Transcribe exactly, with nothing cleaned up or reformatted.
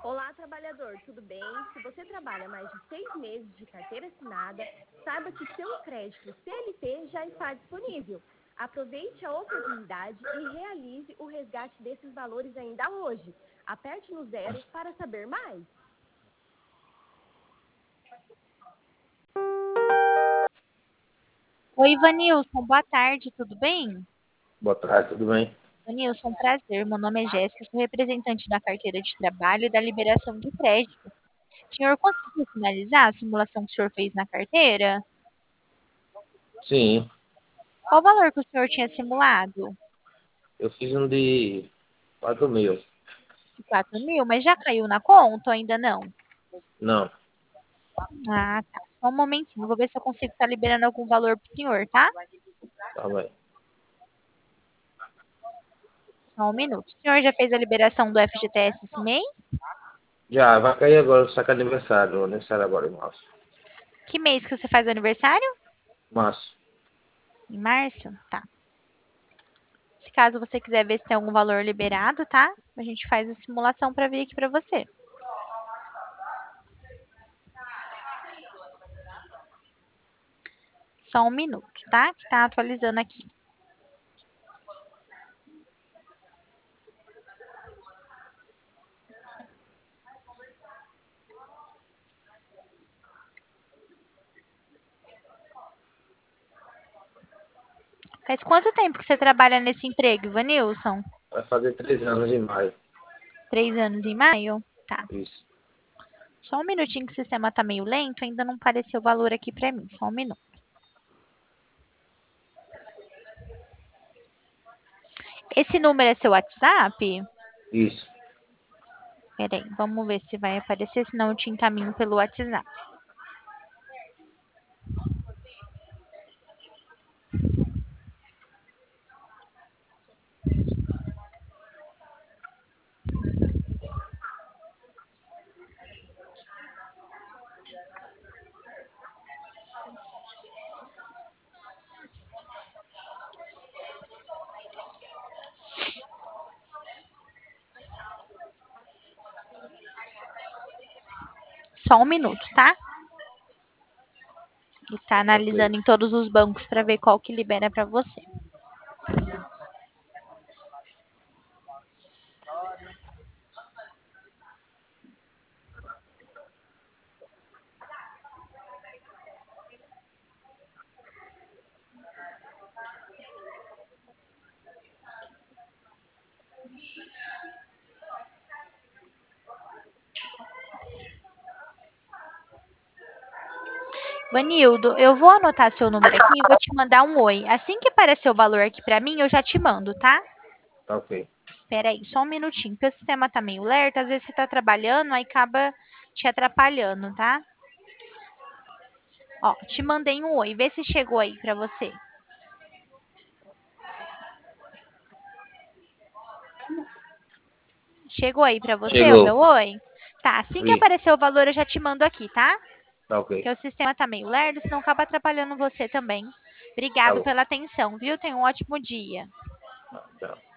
Olá, trabalhador, tudo bem? Se você trabalha mais de seis meses de carteira assinada, saiba que seu crédito C L T já está disponível. Aproveite a oportunidade e realize o resgate desses valores ainda hoje. Aperte no zero para saber mais. Oi, Ivanilson, boa tarde, tudo bem? Boa tarde, tudo bem? Ivanilson, prazer. Meu nome é Jéssica, sou representante da carteira de trabalho e da liberação de crédito. O senhor conseguiu finalizar a simulação que o senhor fez na carteira? Sim, Qual o valor que o senhor tinha simulado? eu fiz um de quatro mil. De quatro mil, mas já caiu na conta ou ainda não? Não, Ah, tá. Só um momentinho, vou ver se eu consigo estar liberando algum valor para o senhor, tá? tá bem. Só um minuto. O senhor já fez a liberação do F G T S esse mês? Já, vai cair agora o saco aniversário, o aniversário agora em março. Que mês que você faz aniversário? Março, Em março? Tá. Se caso você quiser ver se tem algum valor liberado, tá? A gente faz a simulação para ver aqui para você. Só um minuto, tá? Que tá atualizando aqui. Faz quanto tempo que você trabalha nesse emprego, Ivanilson? vai fazer três anos em maio. Três anos em maio? Tá. Isso. Só um minutinho que o sistema tá meio lento, ainda não apareceu o valor aqui para mim. Só um minuto. Esse número é seu WhatsApp? Isso. Peraí, vamos ver se vai aparecer, senão eu te encaminho pelo WhatsApp. Só um minuto, tá? E tá Ok. analisando em todos os bancos para ver qual que libera para você. Vanildo, eu vou anotar seu número aqui e vou te mandar um oi. Assim que aparecer o valor aqui para mim, eu já te mando, tá? Tá ok. Espera aí, só um minutinho, porque o sistema tá meio lerto, às vezes você tá trabalhando, aí acaba te atrapalhando, tá? Ó, te mandei um oi, vê se chegou aí pra você. Chegou aí pra você o Chegou. meu oi? Tá, assim que Vi. aparecer o valor eu já te mando aqui, tá? Tá ok. Porque o sistema tá meio lerdo, senão acaba atrapalhando você também. Tá Obrigado bom. pela atenção, viu? Tenha um ótimo dia. Tá, tchau.